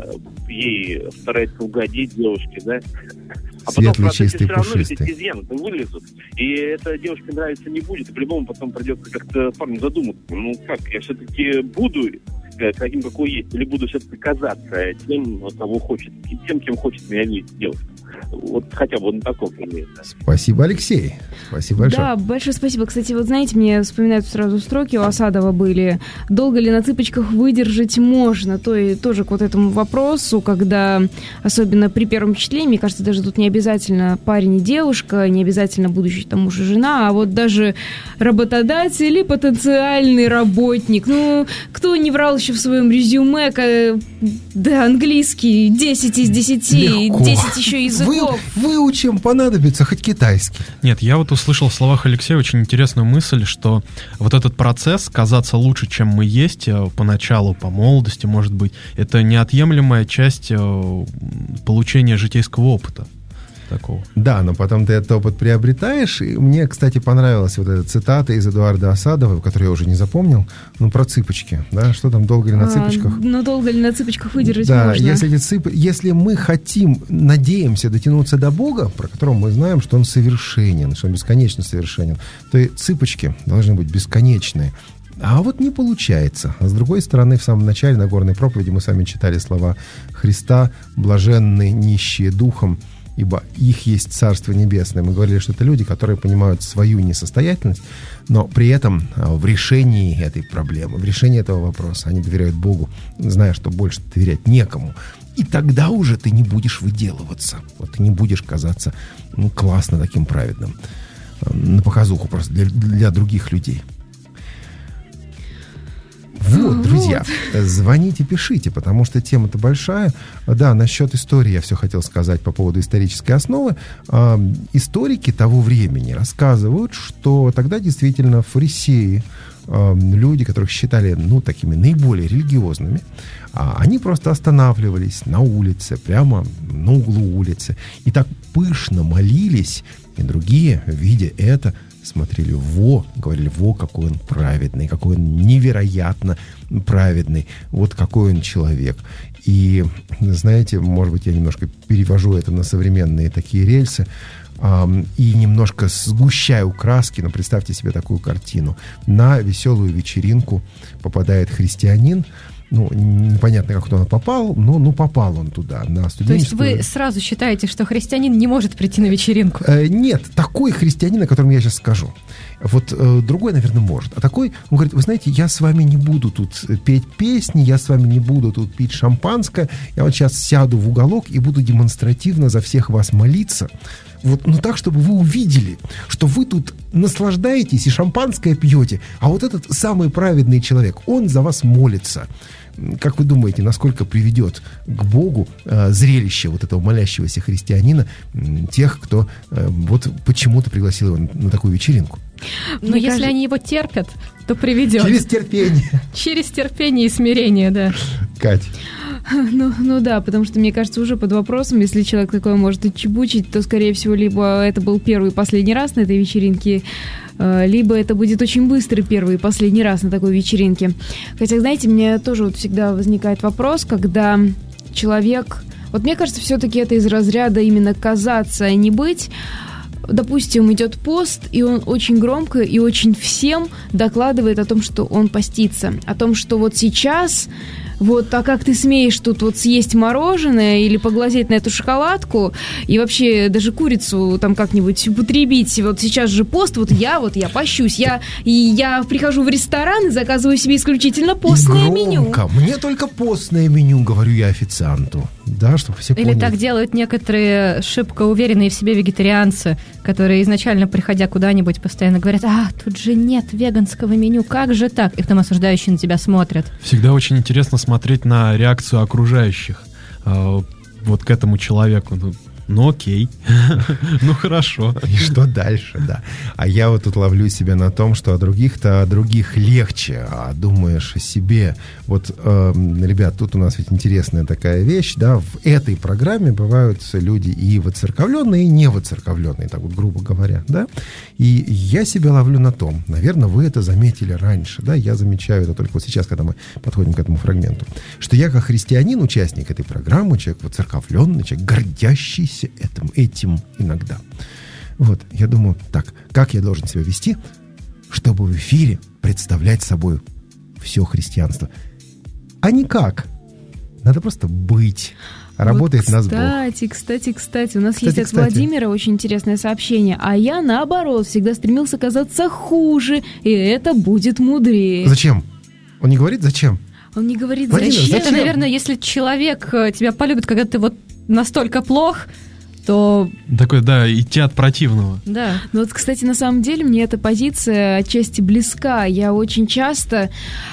ей старается угодить девушке, да. А потом в процессе все равно эти изъяны вылезут, и эта девушке нравится не будет, и по-любому потом придется как-то парню задуматься, я все-таки буду таким, какой есть, или буду все-таки казаться тем, кого хочет, тем, кем хочет меня видеть девушка. Вот хотя бы на таком примере. Да.
Спасибо, Алексей. Спасибо большое.
Да, большое спасибо. Кстати, вот знаете, мне вспоминают сразу строки у Асадова были. Долго ли на цыпочках выдержать можно? То и тоже к вот этому вопросу, когда, особенно при первом впечатлении, мне кажется, даже тут не обязательно парень и девушка, не обязательно будущий там муж и жена, а вот даже работодатель и потенциальный работник. Кто не врал еще в своем резюме, да, английский 10 из 10,
легко.
10 еще языков.
Выучим, понадобится хоть китайский.
Нет, я вот услышал в словах Алексея очень интересную мысль, что вот этот процесс казаться лучше, чем мы есть, поначалу, по молодости, может быть, это неотъемлемая часть получения житейского опыта. Такого.
Да, но потом ты этот опыт приобретаешь, и мне, кстати, понравилась вот эта цитата из Эдуарда Асадова, которую я уже не запомнил, про цыпочки, да, что там, долго ли на цыпочках?
Долго ли на цыпочках выдержать
да,
можно?
Если мы хотим, надеемся дотянуться до Бога, про которого мы знаем, что Он совершенен, что Он бесконечно совершенен, то и цыпочки должны быть бесконечные. А вот не получается. А с другой стороны, в самом начале Нагорной проповеди мы с вами читали слова Христа: «Блаженны нищие духом, ибо их есть Царство Небесное». Мы говорили, что это люди, которые понимают свою несостоятельность, но при этом в решении этой проблемы, в решении этого вопроса они доверяют Богу, зная, что больше доверять некому. И тогда уже ты не будешь выделываться. Вот ты не будешь казаться классно таким праведным. На показуху просто для других людей. Вот, друзья, звоните, пишите, потому что тема-то большая. Да, насчет истории я все хотел сказать по поводу исторической основы. Историки того времени рассказывают, что тогда действительно фарисеи, люди, которых считали, такими наиболее религиозными, они просто останавливались на улице, прямо на углу улицы, и так пышно молились, и другие, видя это, смотрели, говорили, какой он праведный, какой он невероятно праведный, вот какой он человек. И, знаете, может быть, я немножко перевожу это на современные такие рельсы, и немножко сгущаю краски, но представьте себе такую картину. На веселую вечеринку попадает христианин, непонятно, как туда попал, но попал он туда, на студенческую...
То есть вы сразу считаете, что христианин не может прийти на вечеринку?
Нет, такой христианин, о котором я сейчас скажу. Вот другой, наверное, может. А такой, он говорит: вы знаете, я с вами не буду тут петь песни, я с вами не буду тут пить шампанское, я вот сейчас сяду в уголок и буду демонстративно за всех вас молиться. Так, чтобы вы увидели, что вы тут наслаждаетесь и шампанское пьете, а вот этот самый праведный человек, он за вас молится. Как вы думаете, насколько приведет к Богу зрелище вот этого молящегося христианина тех, кто почему-то пригласил его на такую вечеринку?
Но если они его терпят, то приведет.
Через терпение.
Через терпение и смирение, да.
Кать.
Да, потому что, мне кажется, уже под вопросом, если человек такое может отчебучить, то, скорее всего, либо это был первый и последний раз на этой вечеринке, либо это будет очень быстрый первый и последний раз на такой вечеринке. Хотя, знаете, мне тоже всегда возникает вопрос, когда человек... мне кажется, все-таки это из разряда именно казаться, а не быть. Допустим, идет пост, и он очень громко и очень всем докладывает о том, что он постится, о том, что вот сейчас Вот, а как ты смеешь тут вот съесть мороженое или поглазеть на эту шоколадку и вообще даже курицу там как-нибудь употребить? Вот сейчас же пост, вот я пощусь. Я прихожу в ресторан и заказываю себе исключительно постное меню.
Мне только постное меню, говорю я официанту. Да, чтобы все поняли.
Или так делают некоторые шибко уверенные в себе вегетарианцы, которые изначально, приходя куда-нибудь, постоянно говорят: тут же нет веганского меню, как же так? И потом осуждающие на тебя смотрят.
Всегда очень интересно смотреть на реакцию окружающих вот к этому человеку. Ну окей, ну хорошо.
И что дальше, да. А я вот тут ловлю себя на том, что других легче, а думаешь о себе. Вот, ребят, тут у нас ведь интересная такая вещь, да, в этой программе бывают люди и воцерковленные, и не воцерковленные, так вот грубо говоря, да. И я себя ловлю на том, наверное, вы это заметили раньше, да, я замечаю это только вот сейчас, когда мы подходим к этому фрагменту, что я как христианин, участник этой программы, человек воцерковленный, человек гордящийся этим иногда. Вот, я думаю, так, как я должен себя вести, чтобы в эфире представлять собой все христианство? А никак. Надо просто быть. Работает нас Бог.
Кстати, у нас есть от Владимира очень интересное сообщение. А я, наоборот, всегда стремился казаться хуже, и это будет мудрее.
Зачем? Он не говорит, зачем?
Он не говорит,
Владимир,
зачем.
Это, наверное, если человек тебя полюбит, когда ты вот настолько плох, то...
Такой, да, идти от противного.
Да.
Ну вот, кстати, на самом деле мне эта позиция отчасти близка. Я очень часто...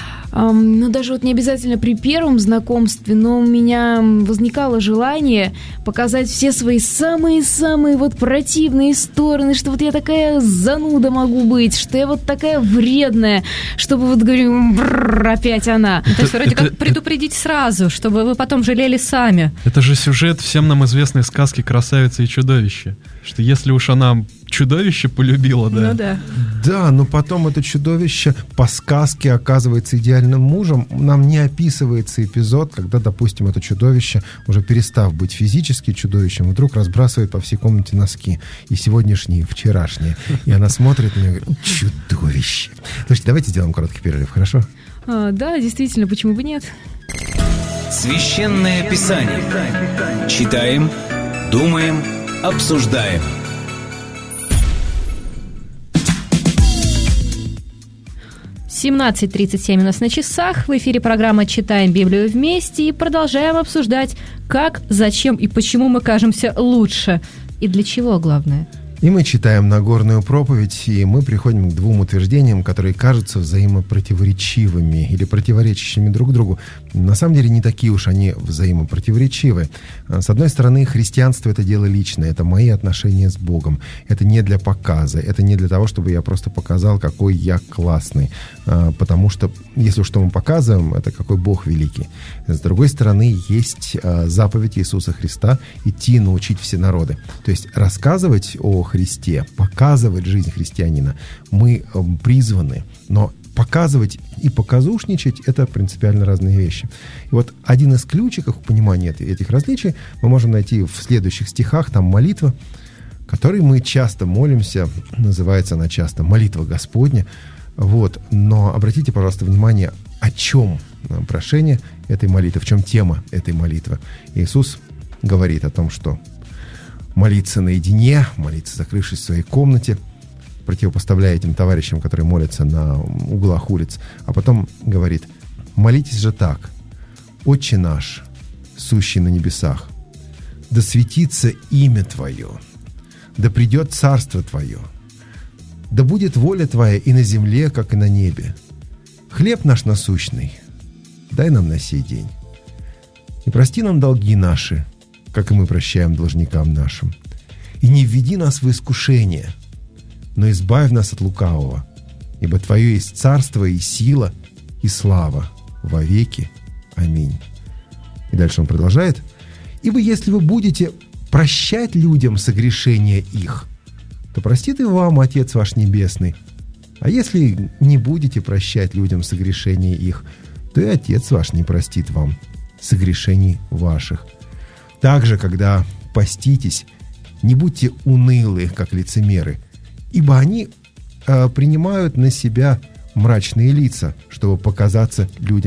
даже вот не обязательно при первом знакомстве, но у меня возникало желание показать все свои самые-самые вот противные стороны, что вот я такая зануда могу быть, что я вот такая вредная, чтобы вот говорю, опять она.
То есть вроде как предупредить сразу, чтобы вы потом жалели сами.
Это же сюжет всем нам известной сказки «Красавица и чудовище». Что если уж она чудовище полюбила, да?
Ну да.
Да, но потом это чудовище по сказке оказывается идеальным мужем. Нам не описывается эпизод, когда, допустим, это чудовище, уже перестав быть физически чудовищем, вдруг разбрасывает по всей комнате носки. И сегодняшние, и вчерашние. И она смотрит на меня и говорит: чудовище. Слушайте, давайте сделаем короткий перерыв, хорошо?
Да, действительно, почему бы нет?
Священное Писание. Читаем, думаем, обсуждаем.
— 17:37 у нас на часах. В эфире программа «Читаем Библию вместе» и продолжаем обсуждать, как, зачем и почему мы кажемся лучше. И для чего, главное.
И мы читаем Нагорную проповедь, и мы приходим к двум утверждениям, которые кажутся взаимопротиворечивыми или противоречащими друг другу. На самом деле не такие уж они взаимопротиворечивы. С одной стороны, христианство — это дело личное, это мои отношения с Богом. Это не для показа, это не для того, чтобы я просто показал, какой я классный. Потому что, если уж что мы показываем, это какой Бог великий. С другой стороны, есть заповедь Иисуса Христа идти и научить все народы. То есть рассказывать о Христе, показывать жизнь христианина мы призваны, но показывать и показушничать — это принципиально разные вещи. И вот один из ключиков понимания этих различий мы можем найти в следующих стихах. Там молитва, которой мы часто молимся, называется она часто «Молитва Господня». Вот. Но обратите, пожалуйста, внимание, о чем прошение этой молитвы, в чем тема этой молитвы. Иисус говорит о том, что молиться наедине, молиться, закрывшись в своей комнате, противопоставляя этим товарищам, которые молятся на углах улиц, а потом говорит: молитесь же так: «Отче наш, сущий на небесах, да светится имя Твое, да придет царство Твое, да будет воля Твоя и на земле, как и на небе. Хлеб наш насущный дай нам на сей день. И прости нам долги наши, как и мы прощаем должникам нашим. И не введи нас в искушение, но избавь нас от лукавого, ибо Твое есть царство и сила и слава во веки. Аминь». И дальше он продолжает: «Ибо если вы будете прощать людям согрешения их, то простит и вам Отец ваш Небесный. А если не будете прощать людям согрешения их, то и Отец ваш не простит вам согрешений ваших. Также, когда поститесь, не будьте унылы, как лицемеры, ибо они принимают на себя мрачные лица, чтобы показаться людям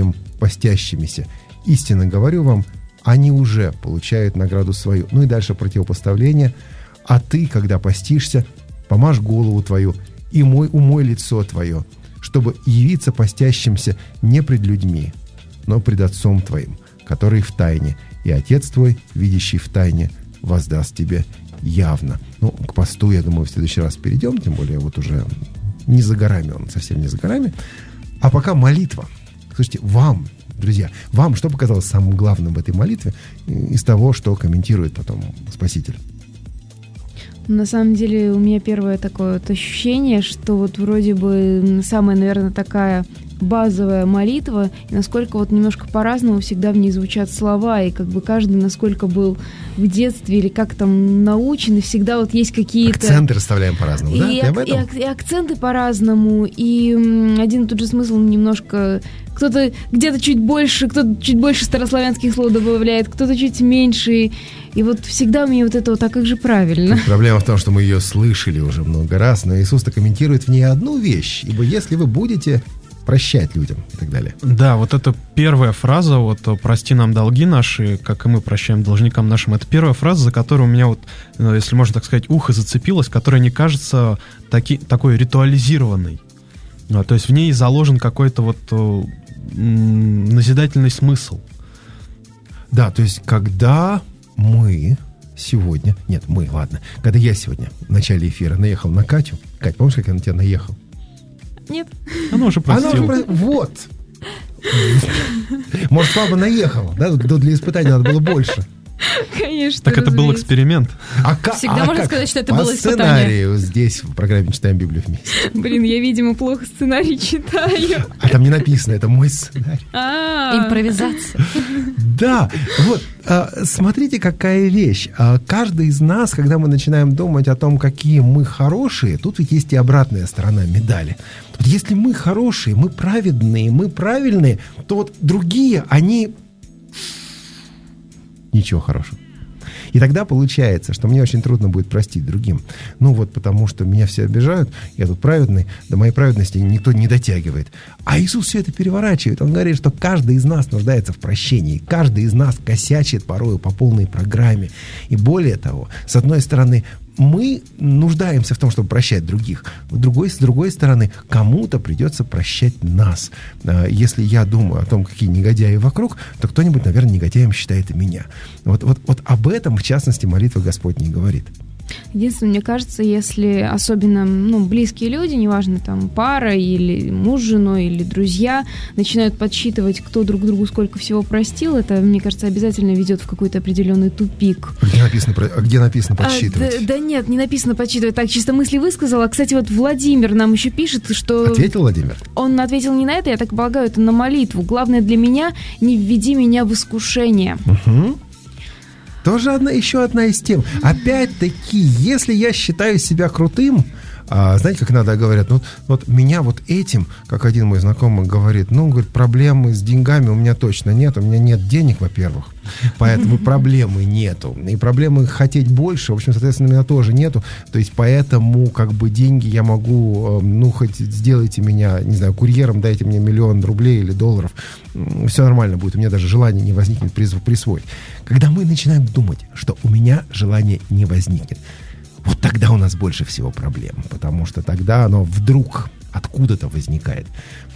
постящимися. Истинно говорю вам, они уже получают награду свою. Ну и дальше противопоставление. А ты, когда постишься, помажь голову твою и умой лицо твое, чтобы явиться постящимся не пред людьми, но пред Отцом твоим, который в тайне, и Отец твой, видящий в тайне, воздаст тебе явно. Ну, к посту, я думаю, в следующий раз перейдем, тем более вот уже не за горами, он совсем не за горами. А пока молитва. Слушайте, вам, друзья, вам что показалось самым главным в этой молитве из того, что комментирует потом Спаситель?
На самом деле у меня первое такое вот ощущение, что вот вроде бы самая, наверное, такая базовая молитва, и насколько вот немножко по-разному всегда в ней звучат слова, и как бы каждый, насколько был в детстве или как там научен, и всегда вот есть какие-то...
Акценты расставляем по-разному, да?
И акценты по-разному, и один и тот же смысл немножко... Кто-то где-то чуть больше старославянских слов добавляет, кто-то чуть меньше. И вот всегда у меня вот это вот, а как же правильно?
Проблема в том, что мы ее слышали уже много раз, но Иисус-то комментирует в ней одну вещь. Ибо если вы будете прощать людям и так далее.
Да, вот это первая фраза, вот «прости нам долги наши, как и мы прощаем должникам нашим», это первая фраза, за которую у меня вот, если можно так сказать, ухо зацепилось, которая не кажется такой ритуализированной. То есть в ней заложен какой-то вот назидательный смысл.
Да, то есть когда мы сегодня... Нет, когда я сегодня в начале эфира наехал на Катю. Кать, помнишь, как я на тебя наехал?
Нет.
Она уже простила.
Вот. Может, слабо наехала, да? Для испытания надо было больше.
Конечно.
Так это был эксперимент.
Всегда можно сказать, что это было испытание.
По сценарию здесь в программе «Читаем Библию вместе».
Блин, я, видимо, плохо сценарий читаю.
А там не написано, это мой сценарий.
Импровизация.
Да, вот, смотрите, какая вещь. Каждый из нас, когда мы начинаем думать о том, какие мы хорошие, тут ведь есть и обратная сторона медали. Вот если мы хорошие, мы праведные, мы правильные, то вот другие, они... Ничего хорошего. И тогда получается, что мне очень трудно будет простить другим. Ну вот потому что меня все обижают, я тут праведный, до моей праведности никто не дотягивает. А Иисус все это переворачивает. Он говорит, что каждый из нас нуждается в прощении. Каждый из нас косячит порою по полной программе. И более того, с одной стороны, мы нуждаемся в том, чтобы прощать других. С другой стороны, кому-то придется прощать нас. Если я думаю о том, какие негодяи вокруг, то кто-нибудь, наверное, негодяем считает и меня. Вот об этом, в частности, молитва Господня говорит.
Единственное, мне кажется, если особенно близкие люди, неважно, там пара или муж с женой или друзья, начинают подсчитывать, кто друг другу сколько всего простил, это, мне кажется, обязательно ведет в какой-то определенный тупик.
Где написано подсчитывать?
Да нет, не написано подсчитывать. Так, чисто мысли высказала. Кстати, вот Владимир нам еще пишет, что...
Ответил Владимир? Он
ответил не на это, я так полагаю, это на молитву. Главное для меня — не введи меня в искушение.
Угу. Тоже еще одна из тем. Опять-таки, если я считаю себя крутым, знаете, как иногда говорят, вот меня вот этим, как один мой знакомый говорит, говорит, проблемы с деньгами у меня точно нет, у меня нет денег, во-первых, поэтому проблемы нету. И проблемы хотеть больше, в общем, соответственно, у меня тоже нету. То есть поэтому как бы деньги я могу, хоть сделайте меня, не знаю, курьером, дайте мне 1 000 000 рублей или долларов, все нормально будет, у меня даже желание не возникнет присвоить. Когда мы начинаем думать, что у меня желание не возникнет, вот тогда у нас больше всего проблем, потому что тогда оно вдруг откуда-то возникает.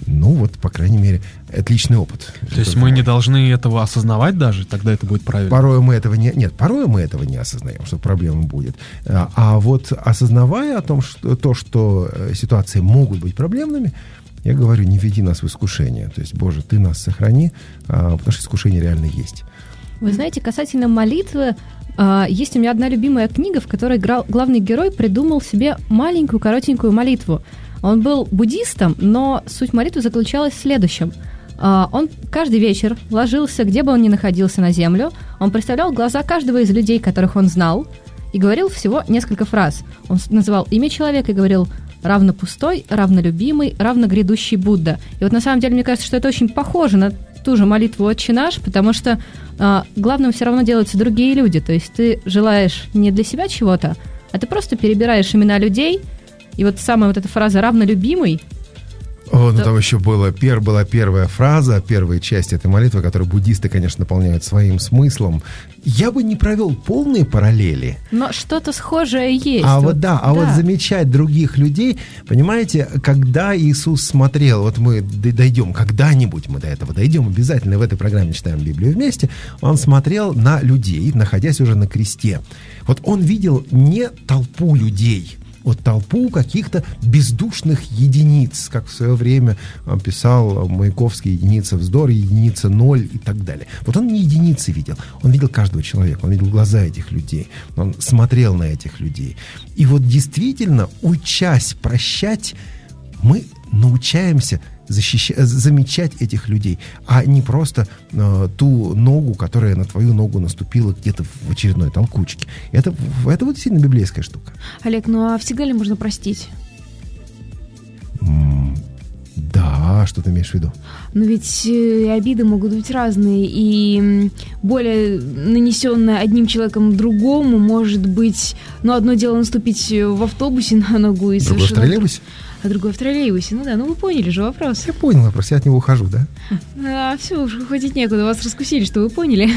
По крайней мере, это личный опыт.
То есть мы не должны этого осознавать даже, тогда это будет правильно?
Порой мы этого не осознаем, что проблема будет. А вот осознавая о том, что ситуации могут быть проблемными, я говорю, не веди нас в искушение. То есть, Боже, Ты нас сохрани, потому что искушение реально есть.
Вы знаете, касательно молитвы, есть у меня одна любимая книга, в которой главный герой придумал себе маленькую, коротенькую молитву. Он был буддистом, но суть молитвы заключалась в следующем. Он каждый вечер ложился, где бы он ни находился, на землю. Он представлял глаза каждого из людей, которых он знал, и говорил всего несколько фраз. Он называл имя человека и говорил «равно пустой, равно любимый, равно грядущий Будда». И вот на самом деле, мне кажется, что это очень похоже на ту же молитву «Отче наш», потому что главным все равно делаются другие люди. То есть ты желаешь не для себя чего-то, а ты просто перебираешь имена людей, и вот самая вот эта фраза «равно любимый»,
О, ну там еще была первая фраза, первая часть этой молитвы, которую буддисты, конечно, наполняют своим смыслом. Я бы не провел полные параллели.
Но что-то схожее есть.
Вот замечать других людей, понимаете, когда Иисус смотрел, вот мы дойдем, когда-нибудь мы до этого дойдем, обязательно в этой программе читаем Библию вместе, он смотрел на людей, находясь уже на кресте. Вот он видел не толпу людей, вот толпу каких-то бездушных единиц, как в свое время писал Маяковский, единица вздор, единица ноль и так далее. Вот он не единицы видел, он видел каждого человека, он видел глаза этих людей, он смотрел на этих людей. И вот действительно, учась прощать, мы научаемся замечать этих людей, а не просто ту ногу, которая на твою ногу наступила где-то в очередной толкучке. Это вот действительно библейская штука.
Олег, ну а всегда ли можно простить?
Да, что ты имеешь в виду?
Но ведь обиды могут быть разные, и более нанесенное одним человеком другому может быть, одно дело наступить в автобусе на ногу и
другое в троллейбусе?
А другое в троллейбусе. Вы поняли же вопрос.
Я понял вопрос, я от него ухожу, да?
Все, уж уходить некуда, вас раскусили, что вы поняли.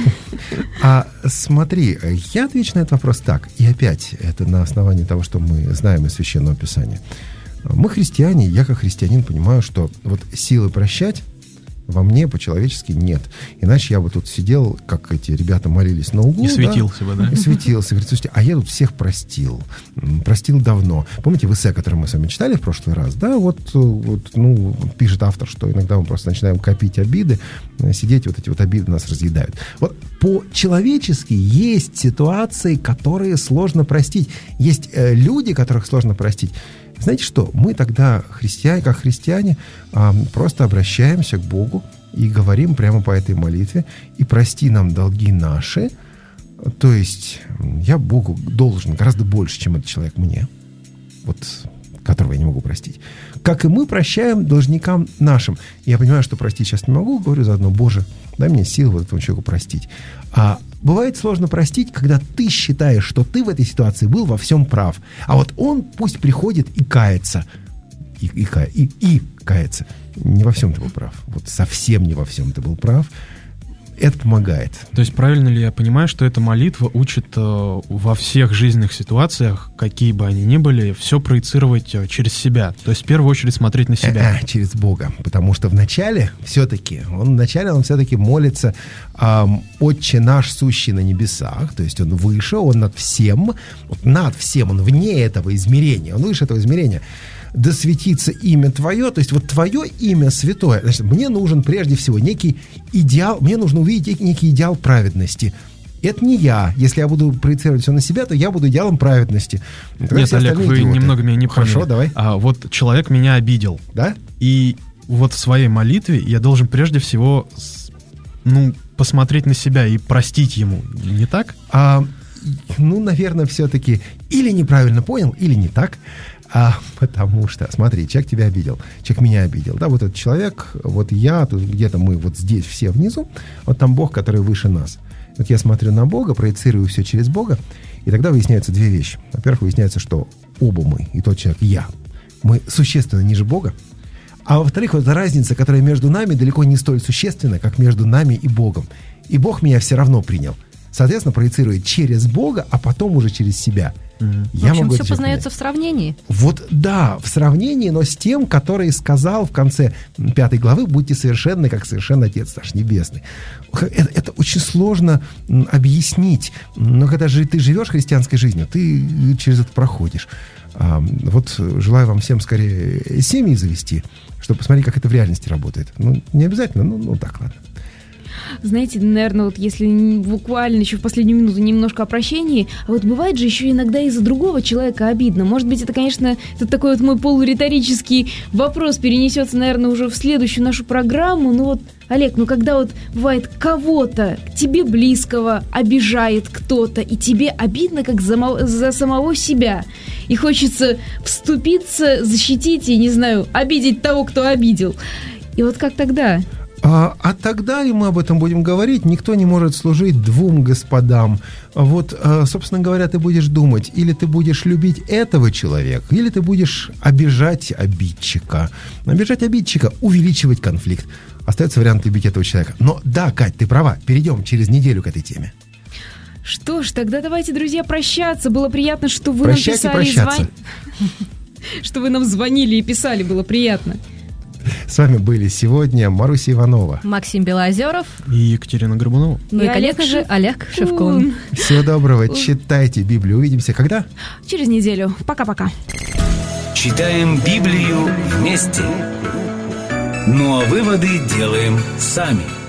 Смотри, я отвечу на этот вопрос так, и опять, это на основании того, что мы знаем из Священного Писания. Мы христиане, я как христианин понимаю, что вот силы прощать во мне по-человечески нет. Иначе я бы тут сидел, как эти ребята молились на углу.
И светился бы, да?
И светился. Говорит, слушайте, а я тут всех простил. Простил давно. Помните в эссе, которое мы с вами читали в прошлый раз? Да, пишет автор, что иногда мы просто начинаем копить обиды, сидеть, вот эти вот обиды нас разъедают. Вот по-человечески есть ситуации, которые сложно простить. Есть люди, которых сложно простить. Знаете что? Мы тогда, как христиане, просто обращаемся к Богу и говорим прямо по этой молитве: «И прости нам долги наши». То есть я Богу должен гораздо больше, чем этот человек мне, которого я не могу простить. Как и мы прощаем должникам нашим. Я понимаю, что простить сейчас не могу, говорю заодно: Боже, дай мне силы вот этому человеку простить. А бывает сложно простить, когда ты считаешь, что ты в этой ситуации был во всем прав. А вот он пусть приходит и кается. И кается. Не во всем ты был прав. Вот совсем не во всем ты был прав. Это помогает.
То есть правильно ли я понимаю, что эта молитва учит во всех жизненных ситуациях, какие бы они ни были, все проецировать через себя? То есть в первую очередь смотреть на себя.
Через Бога. Потому что вначале он все-таки молится: «Отче наш, сущий на небесах». То есть он выше, он над всем, он вне этого измерения, он выше этого измерения. «Да светится имя Твое», то есть вот Твое имя святое. Значит, мне нужен прежде всего некий идеал, мне нужно увидеть некий идеал праведности. Это не я. Если я буду проецировать все на себя, то я буду идеалом праведности.
Нет, Олег, вы немного меня не поняли.
Хорошо, давай.
Вот человек меня обидел.
Да?
И вот в своей молитве я должен прежде всего посмотреть на себя и простить ему. Не так?
Наверное, все-таки или неправильно понял, или не так. Потому что, смотри, человек тебя обидел, человек меня обидел, да, вот этот человек, вот я, тут где-то мы вот здесь все внизу, вот там Бог, который выше нас. Вот я смотрю на Бога, проецирую все через Бога, и тогда выясняются две вещи. Во-первых, выясняется, что оба мы, и тот человек, и я, мы существенно ниже Бога, а во-вторых, вот эта разница, которая между нами, далеко не столь существенна, как между нами и Богом. И Бог меня все равно принял. Соответственно, проецирует через Бога, а потом уже через себя.
В общем, все познается в сравнении.
Вот да, в сравнении, но с тем, который сказал в конце 5 главы: «Будьте совершенны, как совершен Отец наш Небесный». Это очень сложно объяснить, но когда же ты живешь христианской жизнью, ты через это проходишь. Вот желаю вам всем скорее семьи завести, чтобы посмотреть, как это в реальности работает. Не обязательно, так, ладно.
Знаете, наверное, вот если буквально еще в последнюю минуту немножко о прощении, а вот бывает же еще иногда из-за другого человека обидно. Может быть, это, конечно, это такой вот мой полуриторический вопрос перенесется, наверное, уже в следующую нашу программу. Олег, когда вот бывает кого-то, тебе близкого, обижает кто-то, и тебе обидно как за самого себя, и хочется вступиться, защитить и, не знаю, обидеть того, кто обидел. И вот как тогда?
А тогда, и мы об этом будем говорить, никто не может служить двум господам. Вот, собственно говоря, ты будешь думать, или ты будешь любить этого человека, или ты будешь обижать обидчика. Обижать обидчика, увеличивать конфликт. Остается вариант любить этого человека. Но да, Кать, ты права, перейдем через неделю к этой теме.
Что ж, тогда давайте, друзья, прощаться. Было приятно, что вы
Прощать
нам писали
и прощаться.
что вы нам звонили и писали, было приятно.
С вами были сегодня Маруся Иванова,
Максим Белоозеров.
И Екатерина Горбунова.
Ну и, конечно же, Олег Шевкун.
Всего доброго, читайте Библию. Увидимся когда?
Через неделю. Пока-пока.
Читаем Библию вместе. Ну а выводы делаем сами.